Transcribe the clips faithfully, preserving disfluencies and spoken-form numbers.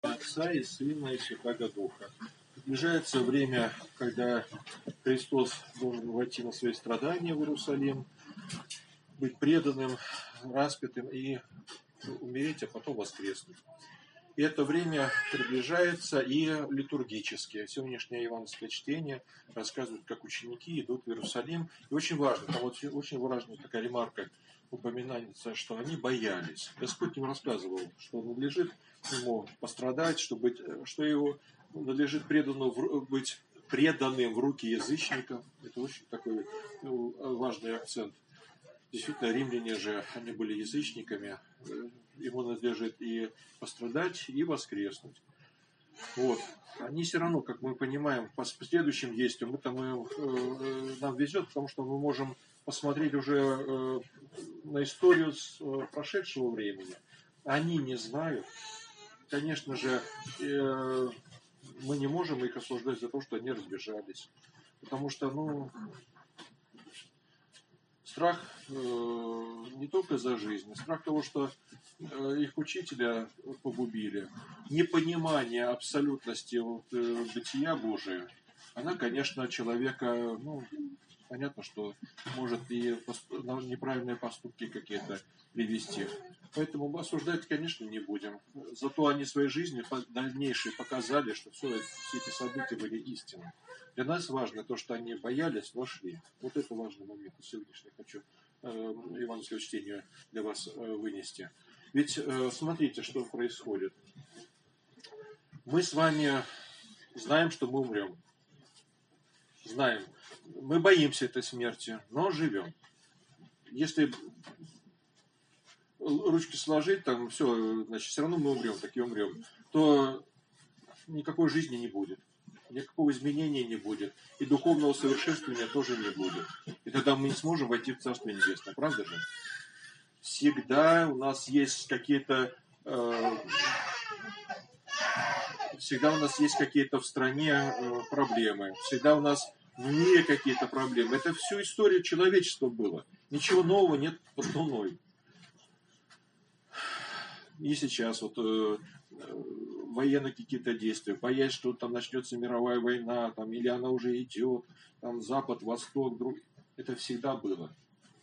Отца и Сына и Святаго Духа. Приближается время, когда Христос должен войти на свои страдания в Иерусалим, быть преданным, распятым и умереть, а потом воскреснуть. И это время приближается и литургически. Сегодняшнее евангельское чтение рассказывает, как ученики идут в Иерусалим. И очень важно, там вот очень важная такая ремарка, упоминается, что они боялись. Господь им рассказывал, что надлежит ему пострадать, что, быть, что его надлежит преданным, быть преданным в руки язычников. Это очень такой важный акцент. Действительно, римляне же, они были язычниками, ему надлежит и пострадать, и воскреснуть. Вот. Они все равно, как мы понимаем, по следующим действиям, это мы, э, нам везет, потому что мы можем посмотреть уже э, на историю с э, прошедшего времени. Они не знают. Конечно же, э, мы не можем их осуждать за то, что они разбежались. Потому что, ну, страх э, не только за жизнь, страх того, что э, их учителя погубили, непонимание абсолютности вот, э, бытия Божия, она, конечно, человека, ну, понятно, что может и поступ... неправильные поступки какие-то привести. Поэтому мы осуждать, конечно, не будем. Зато они своей жизнью дальнейшей показали, что все, все эти события были истинны. Для нас важно то, что они боялись, но шли. Вот это важный момент. Сегодняшний хочу э, евангельское чтение для вас э, вынести. Ведь э, смотрите, что происходит. Мы с вами знаем, что мы умрем. Знаем. Мы боимся этой смерти, но живем. Если ручки сложить, там все, значит, все равно мы умрем, так и умрем, то никакой жизни не будет. Никакого изменения не будет. И духовного совершенствования тоже не будет. И тогда мы не сможем войти в Царство Небесное. Правда же? Всегда у нас есть какие-то... Э, всегда у нас есть какие-то в стране э, проблемы. Всегда у нас в мире какие-то проблемы. Это всю историю человечества было. Ничего нового нет под луной. И сейчас вот... Э, военные какие-то действия, боясь, что там начнется мировая война, там, или она уже идет, там Запад, Восток, друг... это всегда было.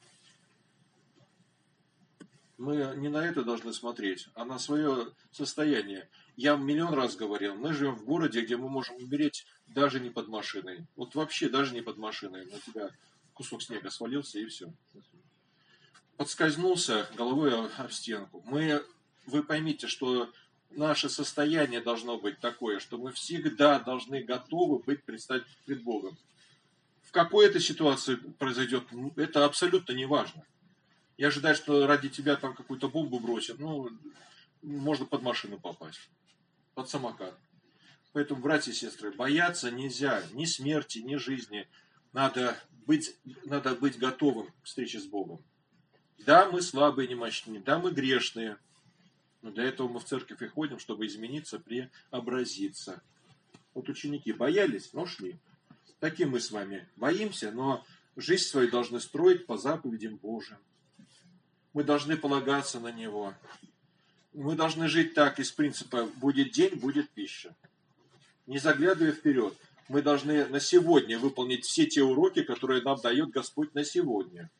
Мы не на это должны смотреть, а на свое состояние. Я миллион раз говорил, мы живем в городе, где мы можем умереть даже не под машиной. Вот вообще даже не под машиной. На тебя кусок снега свалился и все. Подскользнулся головой об стенку. Мы, вы поймите, что наше состояние должно быть такое, что мы всегда должны готовы быть предстать пред Богом. В какой это ситуации произойдет, это абсолютно не важно. И ожидать, что ради тебя там какую-то бомбу бросят, ну, можно под машину попасть, под самокат. Поэтому, братья и сестры, бояться нельзя ни смерти, ни жизни. Надо быть, надо быть готовым к встрече с Богом. Да, мы слабые, немощные, да, мы грешные. Но для этого мы в церковь и ходим, чтобы измениться, преобразиться. Вот ученики боялись, но шли. Так и мы с вами боимся, но жизнь свою должны строить по заповедям Божьим. Мы должны полагаться на Него. Мы должны жить так, из принципа «будет день, будет пища». Не заглядывая вперед. Мы должны на сегодня выполнить все те уроки, которые нам дает Господь на сегодня.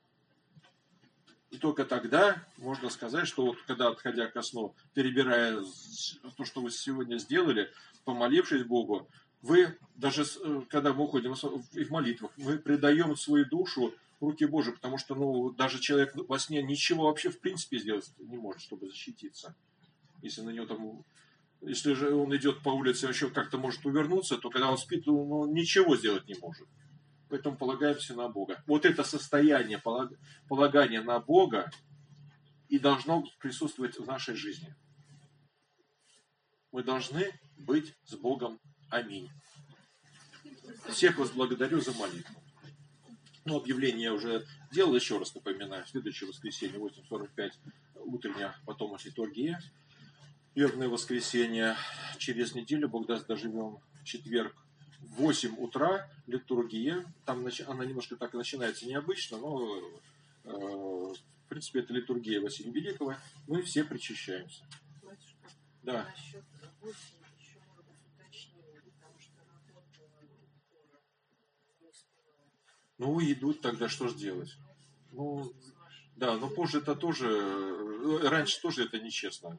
И только тогда можно сказать, что вот когда, отходя ко сну, перебирая то, что вы сегодня сделали, помолившись Богу, вы, даже когда мы уходим в молитвах, мы предаем свою душу в руки Божьи, потому что ну, даже человек во сне ничего вообще в принципе сделать не может, чтобы защититься. Если на него там, если же он идет по улице, еще как-то может увернуться, то когда он спит, он ничего сделать не может. Поэтому полагаемся на Бога. Вот это состояние полагания на Бога и должно присутствовать в нашей жизни. Мы должны быть с Богом. Аминь. Всех вас благодарю за молитву. Ну, объявление я уже делал, еще раз напоминаю. Следующее воскресенье, восемь сорок пять, утренняя, потом литургия. Вербное воскресенье. Через неделю, Бог даст, доживем в четверг. В восемь утра литургия, там она немножко так начинается необычно, но э, в принципе это литургия Василия Великого, мы все причащаемся. Батюшка, да. насчет Ну, идут тогда, что ж делать? Ну, да, но позже это тоже, раньше тоже это нечестно.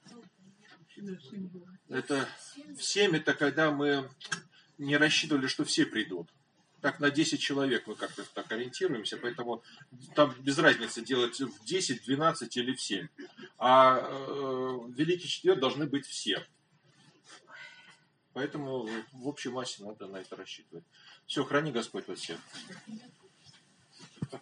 Это в семь, это когда мы не рассчитывали, что все придут. Так на десять человек мы как-то так ориентируемся, поэтому там без разницы делать в десять, двенадцать или в семь. А э, Великий Четверг должны быть все. Поэтому в общей массе надо на это рассчитывать. Все, храни Господь вас всех.